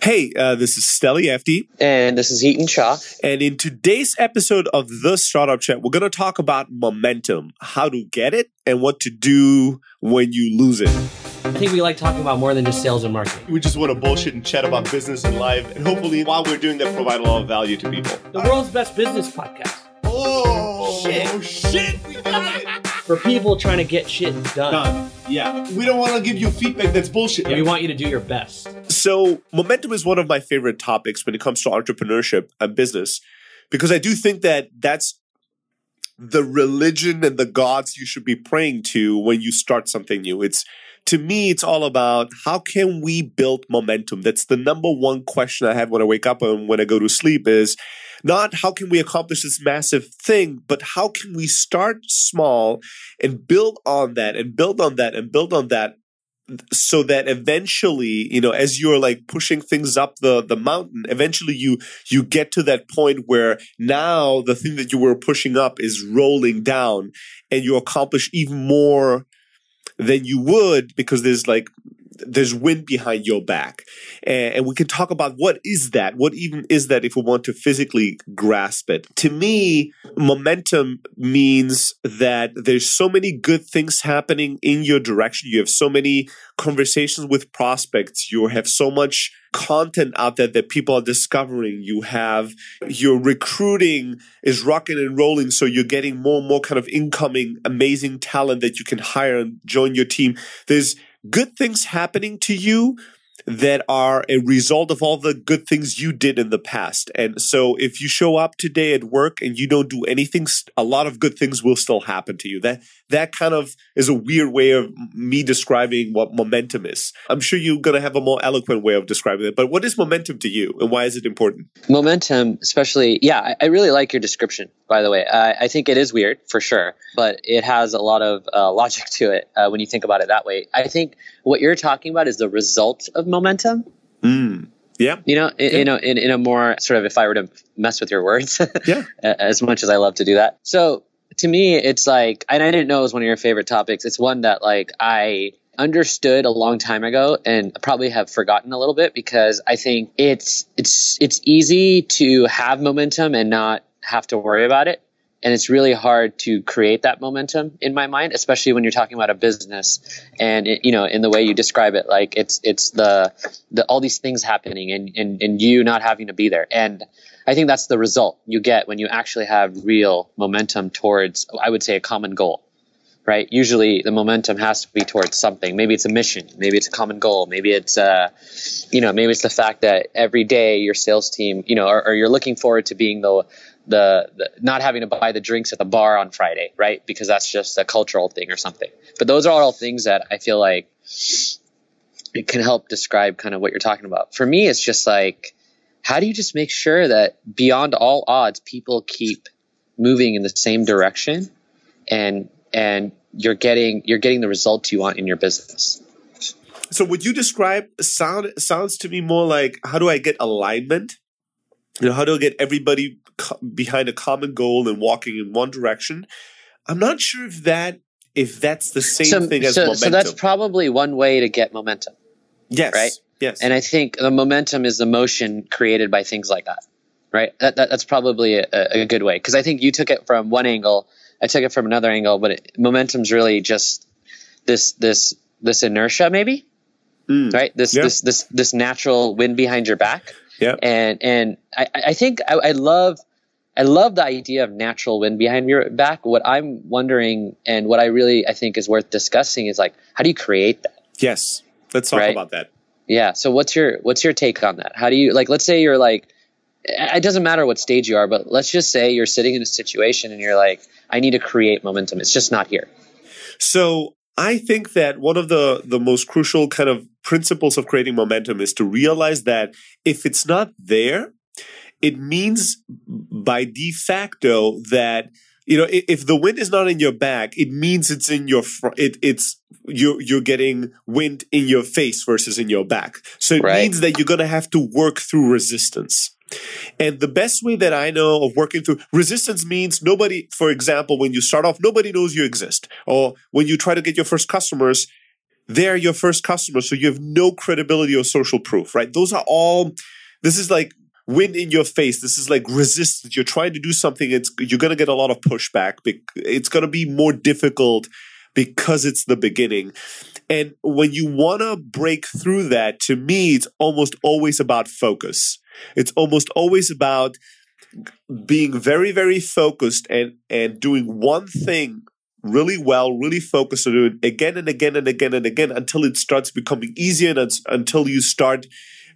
Hey, this is Stelly FD. And this is Heaton Shaw. And in today's episode of The Startup Chat, we're going to talk about momentum, how to get it, and what to do when you lose it. I think we like talking about more than just sales and marketing. We just want to bullshit and chat about business and life. And hopefully, while we're doing that, provide a lot of value to people. The world's best business podcast. Oh, shit. We got it. For people trying to get shit done. Yeah. We don't want to give you feedback that's bullshit. We want you to do your best. So momentum is one of my favorite topics when it comes to entrepreneurship and business, because I do think that that's the religion and the gods you should be praying to when you start something new. To me, it's all about how can we build momentum? That's the number one question I have when I wake up and when I go to sleep is not how can we accomplish this massive thing, but how can we start small and build on that and build on that and build on that so that eventually, as you're like pushing things up the mountain, eventually you get to that point where now the thing that you were pushing up is rolling down and you accomplish even more than you would because there's wind behind your back. And we can talk about what is that? What even is that if we want to physically grasp it? To me, momentum means that there's so many good things happening in your direction. You have so many conversations with prospects. You have so much content out there that people are discovering. Your recruiting is rocking and rolling. So you're getting more and more kind of incoming amazing talent that you can hire and join your team. There's good things happening to you that are a result of all the good things you did in the past. And so if you show up today at work and you don't do anything, a lot of good things will still happen to you. That kind of is a weird way of me describing what momentum is. I'm sure you're going to have a more eloquent way of describing it. But what is momentum to you and why is it important? Momentum, especially, I really like your description, by the way. I think it is weird, for sure, but it has a lot of logic to it when you think about it that way. I think what you're talking about is the result of momentum. Yeah. In a more sort of, if I were to mess with your words, as much as I love to do that. So to me, it's like, and I didn't know it was one of your favorite topics. It's one that like I understood a long time ago and probably have forgotten a little bit because I think it's easy to have momentum and not have to worry about it. And it's really hard to create that momentum in my mind, especially when you're talking about a business and, in the way you describe it, like it's the all these things happening and you not having to be there. And I think that's the result you get when you actually have real momentum towards, I would say, a common goal, right? Usually the momentum has to be towards something. Maybe it's a mission. Maybe it's a common goal. Maybe it's, maybe it's the fact that every day your sales team, or you're looking forward to being the not having to buy the drinks at the bar on Friday, right? Because that's just a cultural thing or something. But those are all things that I feel like it can help describe kind of what you're talking about. For me, it's just like, how do you just make sure that beyond all odds, people keep moving in the same direction and you're getting the results you want in your business? So what you describe sounds to me more like, how do I get alignment? How do I get everybody behind a common goal and walking in one direction? I'm not sure if that's the same thing as momentum. So that's probably one way to get momentum. Yes. Right? Yes. And I think the momentum is the motion created by things like that. Right? That's probably a good way. Because I think you took it from one angle, I took it from another angle, but momentum's really just this inertia maybe. Right? This natural wind behind your back. Yeah. And I think I love the idea of natural wind behind your back. What I'm wondering and what I think is worth discussing is like, how do you create that? Yes. Let's talk about that. Yeah. So what's your take on that? How do you, like, let's say you're like, it doesn't matter what stage you are, but let's just say you're sitting in a situation and you're like, I need to create momentum. It's just not here. So I think that one of the most crucial kind of principles of creating momentum is to realize that if it's not there, it means by de facto that, if the wind is not in your back, it means it's in your front. You're getting wind in your face versus in your back. So it means that you're going to have to work through resistance. And the best way that I know of working through resistance means nobody, for example, when you start off, nobody knows you exist. Or when you try to get your first customers, they're your first customer, so you have no credibility or social proof, right? This is like wind in your face. This is like resistance. You're trying to do something. You're going to get a lot of pushback. It's going to be more difficult because it's the beginning. And when you want to break through that, to me, it's almost always about focus. It's almost always about being very, very focused and doing one thing really well, really focused on it again and again and again and again until it starts becoming easier and until you start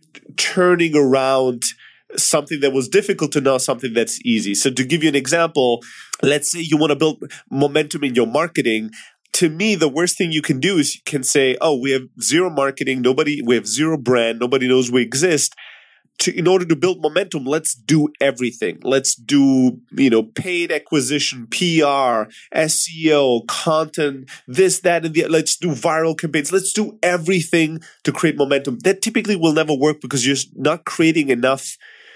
turning around something that was difficult to now something that's easy. So to give you an example, let's say you want to build momentum in your marketing. To me, the worst thing you can do is you can say, oh, we have zero marketing, we have zero brand, nobody knows we exist. In order to build momentum, let's do everything. Let's do, paid acquisition, PR, SEO, content, this, that, and the. Let's do viral campaigns. Let's do everything to create momentum. That typically will never work because you're not creating enough.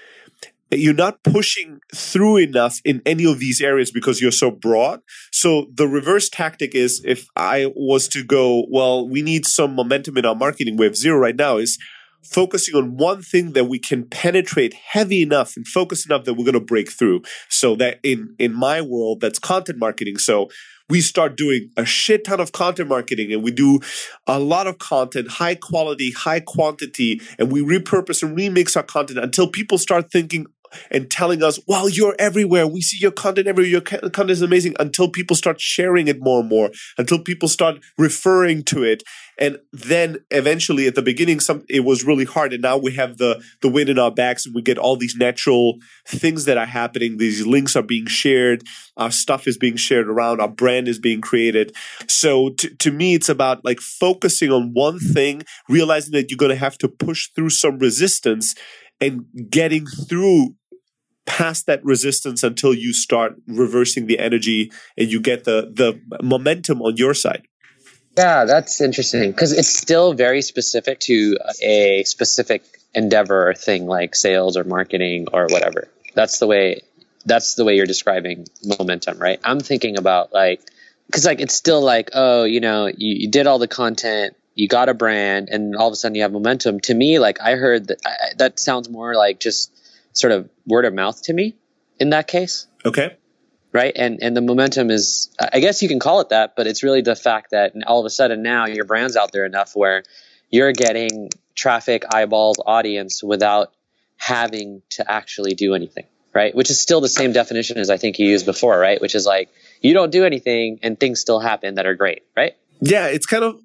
You're not pushing through enough in any of these areas because you're so broad. So the reverse tactic is, if I was to go, well, we need some momentum in our marketing. We have zero right now. Is focusing on one thing that we can penetrate heavy enough and focus enough that we're going to break through. So that in my world, that's content marketing. So we start doing a shit ton of content marketing, and we do a lot of content, high quality, high quantity, and we repurpose and remix our content until people start thinking and telling us, wow, you're everywhere. We see your content everywhere. Your content is amazing, until people start sharing it more and more, until people start referring to it. And then eventually at the beginning, it was really hard. And now we have the wind in our backs, and we get all these natural things that are happening. These links are being shared. Our stuff is being shared around. Our brand is being created. So to me, it's about like focusing on one thing, realizing that you're going to have to push through some resistance and getting through past that resistance until you start reversing the energy and you get the momentum on your side. Yeah, that's interesting because it's still very specific to a specific endeavor or thing like sales or marketing or whatever. That's the way you're describing momentum, right? I'm thinking about because it's still like, oh, you did all the content, you got a brand, and all of a sudden you have momentum. To me, I heard that sounds more like just sort of word of mouth to me in that case. Okay. Right. And the momentum is, I guess you can call it that, but it's really the fact that all of a sudden now your brand's out there enough where you're getting traffic, eyeballs, audience without having to actually do anything. Right. Which is still the same definition as I think you used before. Right. Which is like, you don't do anything and things still happen that are great. Right. Yeah, it's kind of,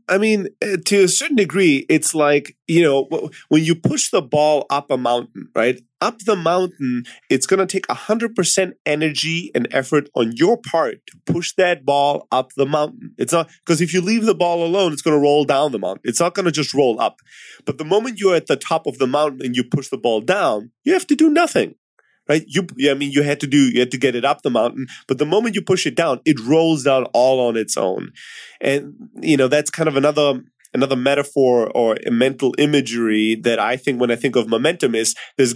to a certain degree, it's like, when you push the ball up a mountain, right? Up the mountain, it's going to take 100% energy and effort on your part to push that ball up the mountain. It's not, because if you leave the ball alone, it's going to roll down the mountain. It's not going to just roll up. But the moment you're at the top of the mountain and you push the ball down, you have to do nothing. Right? You had to get it up the mountain, but the moment you push it down, it rolls down all on its own. And, that's kind of another metaphor or a mental imagery that I think when I think of momentum is you're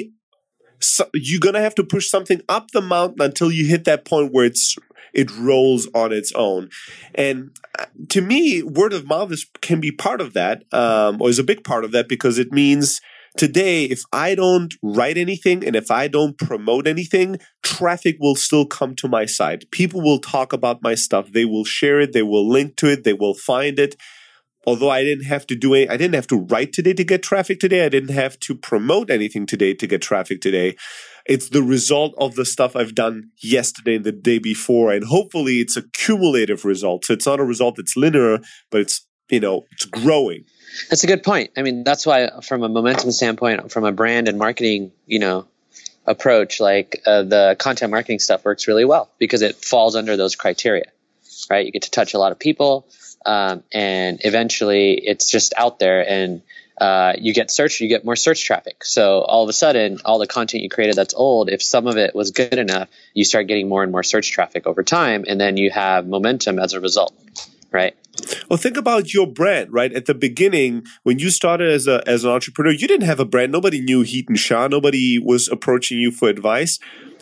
going to have to push something up the mountain until you hit that point where it rolls on its own. And to me, word of mouth can be part of that, or is a big part of that, because it means today, if I don't write anything and if I don't promote anything, traffic will still come to my site. People will talk about my stuff. They will share it. They will link to it. They will find it. Although I didn't have to write today to get traffic today. I didn't have to promote anything today to get traffic today. It's the result of the stuff I've done yesterday and the day before. And hopefully it's a cumulative result. So it's not a result that's linear, but it's growing. That's a good point. That's why from a momentum standpoint, from a brand and marketing, approach, the content marketing stuff works really well because it falls under those criteria, right? You get to touch a lot of people, and eventually it's just out there, and you get more search traffic. So all of a sudden, all the content you created that's old, if some of it was good enough, you start getting more and more search traffic over time, and then you have momentum as a result, right? Well, think about your brand, right? At the beginning, when you started as an entrepreneur, you didn't have a brand. Nobody knew Hiten Shah. Nobody was approaching you for advice.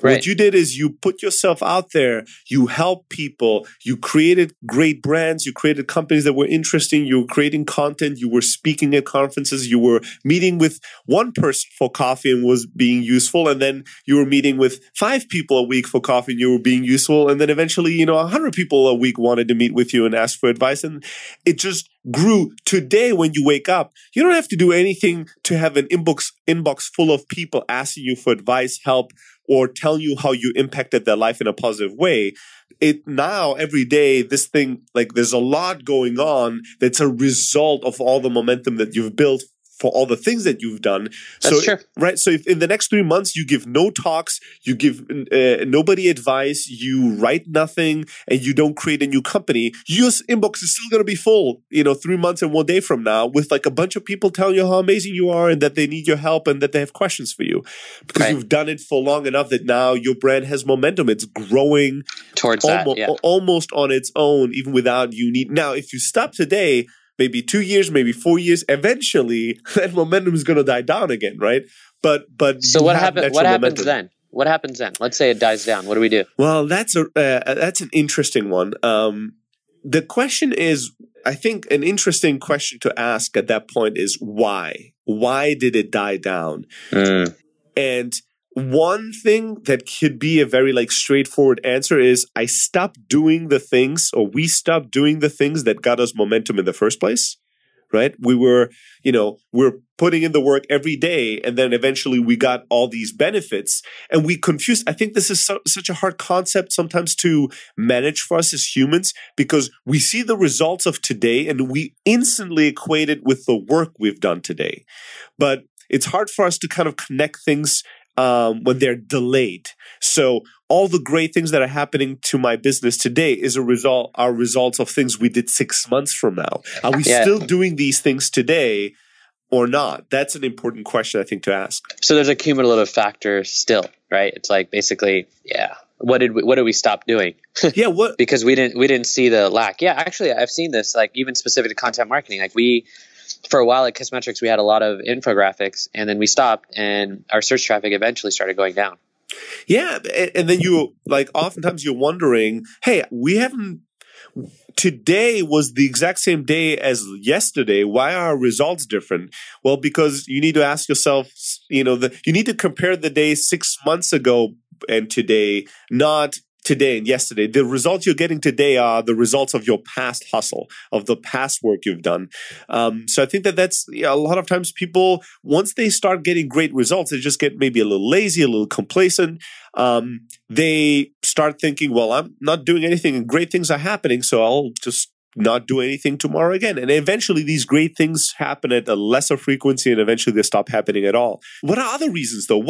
Right. What you did is you put yourself out there, you help people, you created great brands, you created companies that were interesting, you were creating content, you were speaking at conferences, you were meeting with one person for coffee and was being useful, and then you were meeting with 5 people a week for coffee and you were being useful, and then eventually, 100 people a week wanted to meet with you and ask for advice, and it just grew. Today, when you wake up, you don't have to do anything to have an inbox full of people asking you for advice, help, or telling you how you impacted their life in a positive way. It now, every day, this thing, like, there's a lot going on that's a result of all the momentum that you've built for all the things that you've done. That's true. Right. So if in the next 3 months you give no talks, you give nobody advice, you write nothing, and you don't create a new company, your inbox is still going to be full, 3 months and 1 day from now, with like a bunch of people telling you how amazing you are and that they need your help and that they have questions for you, because you've done it for long enough that now your brand has momentum. It's growing towards almost on its own, even without you need. Now, if you stop today, maybe 2 years, maybe 4 years, eventually that momentum is going to die down again, right? But so what happens then? What happens then? Let's say it dies down. What do we do? Well, that's an interesting one. The question is, I think an interesting question to ask at that point is why? Why did it die down? And one thing that could be a very straightforward answer is we stopped doing the things that got us momentum in the first place, right? We're putting in the work every day, and then eventually we got all these benefits, and we confused. I think this is such a hard concept sometimes to manage for us as humans, because we see the results of today and we instantly equate it with the work we've done today. But it's hard for us to kind of connect things when they're delayed. So all the great things that are happening to my business today are results of things we did 6 months from now. Are we still doing these things today or not? That's an important question, I think, to ask. So there's a cumulative factor still, right? It's like basically, what did we stop doing? What? Because we didn't see the lack. Yeah, actually, I've seen this, like even specific to content marketing. Like for a while at Kissmetrics, we had a lot of infographics, and then we stopped, and our search traffic eventually started going down. Yeah, and then oftentimes you're wondering, hey, today was the exact same day as yesterday. Why are our results different? Well, because you need to ask yourself, you need to compare the day 6 months ago and today, not today and yesterday. The results you're getting today are the results of your past hustle, of the past work you've done. So I think that's a lot of times people, once they start getting great results, they just get maybe a little lazy, a little complacent. They start thinking, well, I'm not doing anything and great things are happening, so I'll just not do anything tomorrow again. And eventually these great things happen at a lesser frequency, and eventually they stop happening at all. What are other reasons though?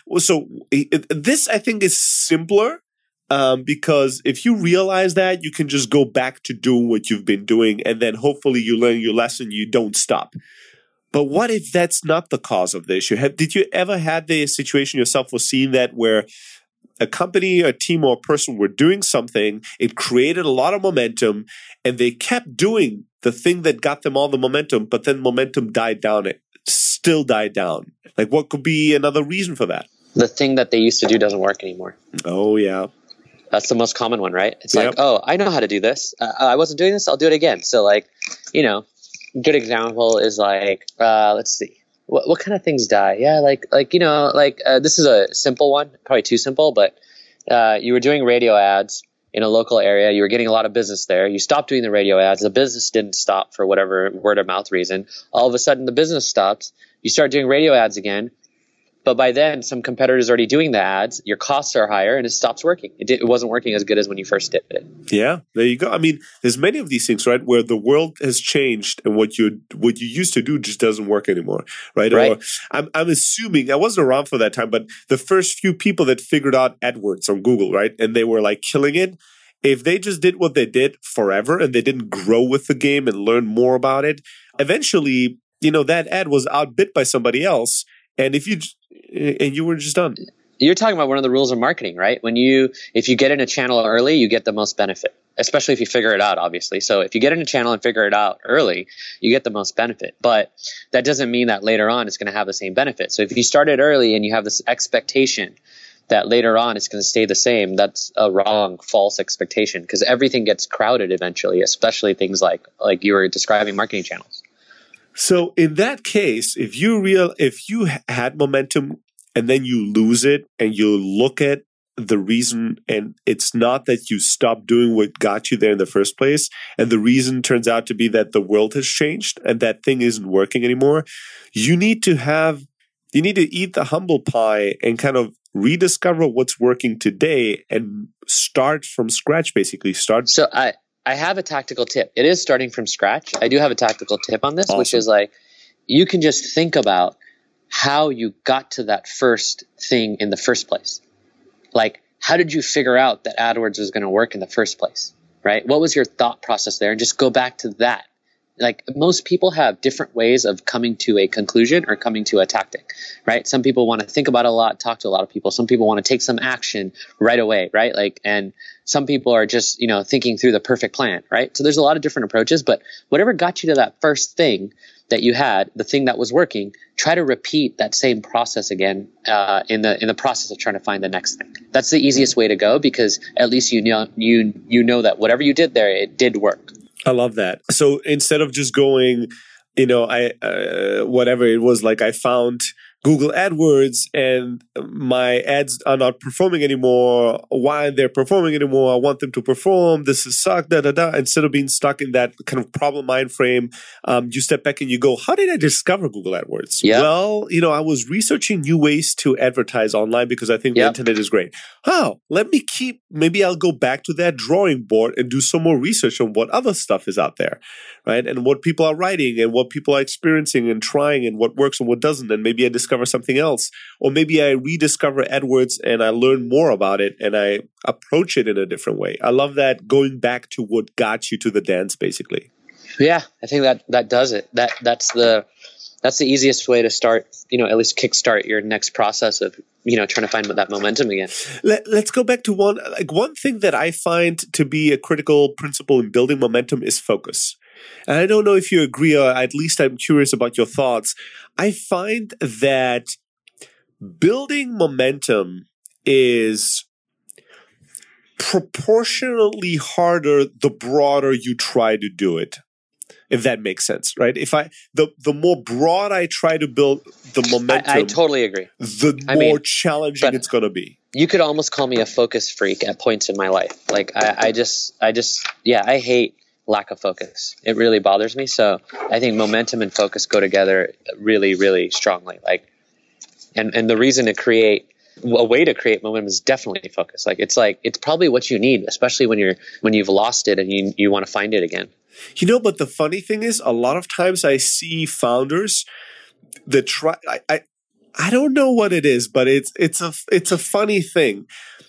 This I think is simpler. Because if you realize that, you can just go back to doing what you've been doing, and then hopefully you learn your lesson, you don't stop. But what if that's not the cause of the issue? Did you ever had the situation yourself or seen that where a company, a team, or a person were doing something, it created a lot of momentum, and they kept doing the thing that got them all the momentum, but then momentum died down, it still died down? Like, what could be another reason for that? The thing that they used to do doesn't work anymore. Oh, yeah. That's the most common one, right? It's like, oh, I know how to do this. I wasn't doing this. I'll do it again. So good example is let's see. What kind of things die? Yeah, this is a simple one, probably too simple, but you were doing radio ads in a local area. You were getting a lot of business there. You stopped doing the radio ads. The business didn't stop for whatever word of mouth reason. All of a sudden, the business stops. You start doing radio ads again. But by then, some competitors are already doing the ads. Your costs are higher, and it stops working. It wasn't working as good as when you first did it. Yeah, there you go. I mean, there's many of these things, right, where the world has changed, and what you used to do just doesn't work anymore, right? Or I'm assuming, I wasn't around for that time, but the first few people that figured out AdWords on Google, right, and they were killing it. If they just did what they did forever and they didn't grow with the game and learn more about it, eventually, that ad was outbid by somebody else. And if you were just done. You're talking about one of the rules of marketing, right? If you get in a channel early, you get the most benefit, especially if you figure it out, obviously. So if you get in a channel and figure it out early, you get the most benefit. But that doesn't mean that later on it's going to have the same benefit. So if you started early and you have this expectation that later on it's going to stay the same, that's a wrong, false expectation, because everything gets crowded eventually, especially things like you were describing marketing channels. So in that case, if you had momentum and then you lose it and you look at the reason, and it's not that you stopped doing what got you there in the first place, and the reason turns out to be that the world has changed and that thing isn't working anymore, you need to eat the humble pie and kind of rediscover what's working today and start from scratch, basically. So I have a tactical tip. It is starting from scratch. I do have a tactical tip on this, which is like, you can just think about how you got to that first thing in the first place. Like, how did you figure out that AdWords was going to work in the first place, right? What was your thought process there? And just go back to that. Like, most people have different ways of coming to a conclusion or coming to a tactic, right? Some people want to think about it a lot, talk to a lot of people. Some people want to take some action right away, right? Like, and some people are just, thinking through the perfect plan, right? So there's a lot of different approaches, but whatever got you to that first thing that you had, the thing that was working, try to repeat that same process again in the process of trying to find the next thing. That's the easiest way to go, because at least you know that whatever you did there, it did work. I love that. So instead of just going, whatever it was, like I found Google AdWords and my ads are not performing anymore. Why aren't they performing anymore? I want them to perform. This is suck, Instead of being stuck in that kind of problem mind frame, you step back and you go, how did I discover Google AdWords? Yeah. Well, I was researching new ways to advertise online because I think the internet is great. Maybe I'll go back to that drawing board and do some more research on what other stuff is out there, right? And what people are writing and what people are experiencing and trying and what works and what doesn't. And maybe I discover something else, or maybe I rediscover AdWords and I learn more about it and I approach it in a different way. I love that, going back to what got you to the dance, basically. Yeah, I think that does it. That's the easiest way to start, at least kickstart your next process of, trying to find that momentum again. Let's go back to one thing that I find to be a critical principle in building momentum is focus. And I don't know if you agree, or at least I'm curious about your thoughts. I find that building momentum is proportionally harder the broader you try to do it, if that makes sense, right? The more broad I try to build the momentum, I totally agree. The more challenging it's going to be. You could almost call me a focus freak at points in my life. Like I hate lack of focus. It really bothers me. So I think momentum and focus go together really, really strongly. And the reason to create a way to create momentum is definitely focus. It's probably what you need, especially when you've lost it and you want to find it again. But the funny thing is, a lot of times I see founders that try. I don't know what it is, but it's a funny thing.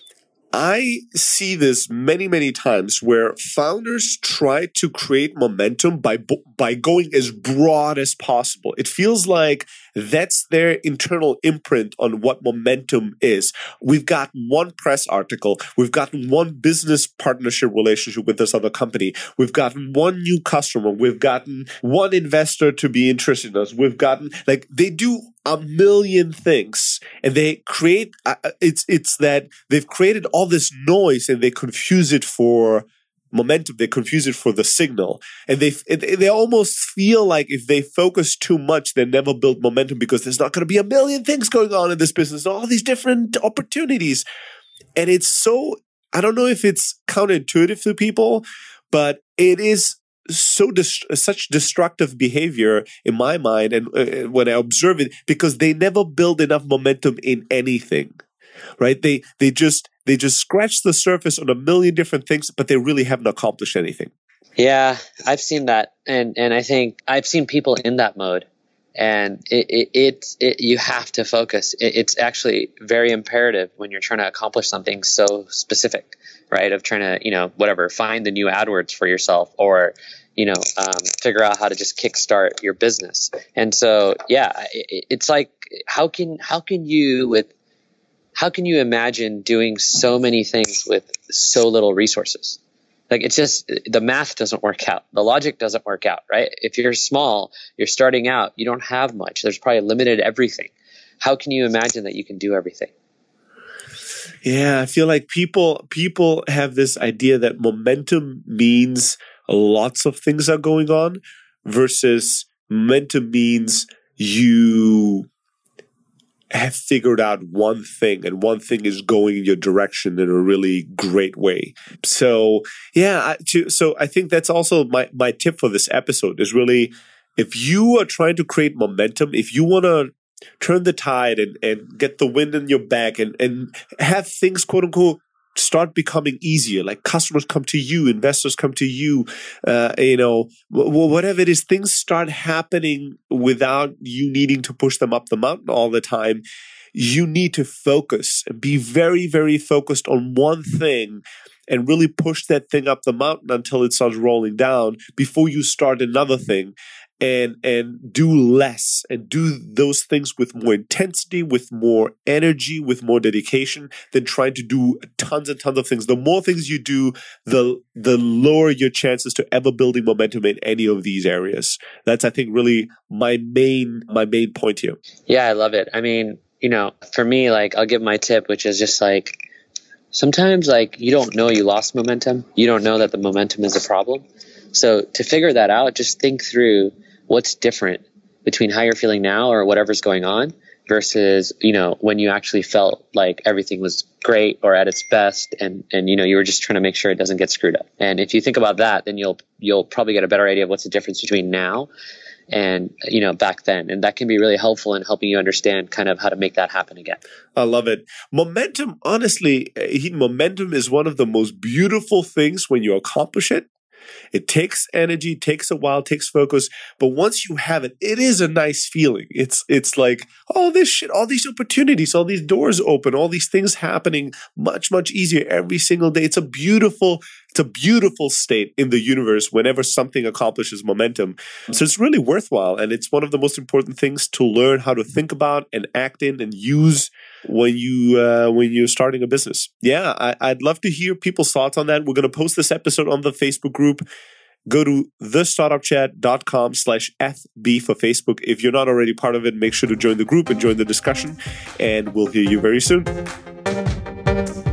I see this many, many times where founders try to create momentum by going as broad as possible. It feels like that's their internal imprint on what momentum is. We've got one press article. We've gotten one business partnership relationship with this other company. We've gotten one new customer. We've gotten one investor to be interested in us. We've gotten, they do a million things, and they create, it's that they've created all this noise and they confuse it for momentum. They confuse it for the signal, and they almost feel like if they focus too much, they never build momentum because there's not going to be a million things going on in this business, all these different opportunities. And it's so, I don't know if it's counterintuitive to people, but it is such destructive behavior in my mind, and when I observe it, because they never build enough momentum in anything, right? They just scratch the surface on a million different things, but they really haven't accomplished anything. Yeah, I've seen that, and I think I've seen people in that mode, and you have to focus. It's actually very imperative when you're trying to accomplish something so specific, right? Of trying to, find the new AdWords for yourself, or, figure out how to just kickstart your business. And so, it's like, how can you imagine doing so many things with so little resources? It's just, the math doesn't work out. The logic doesn't work out, right? If you're small, you're starting out, you don't have much. There's probably limited everything. How can you imagine that you can do everything? Yeah, I feel like people have this idea that momentum means lots of things are going on versus momentum means you have figured out one thing and one thing is going in your direction in a really great way. So yeah, I think that's also my tip for this episode is really, if you are trying to create momentum, if you want to turn the tide and get the wind in your back and have things, quote unquote, start becoming easier, like customers come to you, investors come to you, whatever it is, things start happening without you needing to push them up the mountain all the time. You need to focus and be very, very focused on one thing and really push that thing up the mountain until it starts rolling down before you start another thing. And do less and do those things with more intensity, with more energy, with more dedication than trying to do tons and tons of things. The more things you do, the lower your chances to ever building momentum in any of these areas. That's, I think, really my main point here. Yeah, I love it. I mean, for me, like, I'll give my tip, which is just like, sometimes like you don't know you lost momentum. You don't know that the momentum is a problem. So to figure that out, just think through what's different between how you're feeling now or whatever's going on versus, when you actually felt like everything was great or at its best and you were just trying to make sure it doesn't get screwed up. And if you think about that, then you'll probably get a better idea of what's the difference between now and, back then. And that can be really helpful in helping you understand kind of how to make that happen again. I love it. Momentum, honestly, momentum is one of the most beautiful things when you accomplish it. It takes energy, takes a while, takes focus, but once you have it, it is a nice feeling. It's like, oh, this shit, all these opportunities, all these doors open, all these things happening much, much easier every single day. It's a beautiful state in the universe whenever something accomplishes momentum. So it's really worthwhile, and it's one of the most important things to learn how to think about and act in and use when you're starting a business. Yeah, I'd love to hear people's thoughts on that. We're going to post this episode on the Facebook group. Go to thestartupchat.com/FB for Facebook. If you're not already part of it, make sure to join the group and join the discussion, and we'll hear you very soon.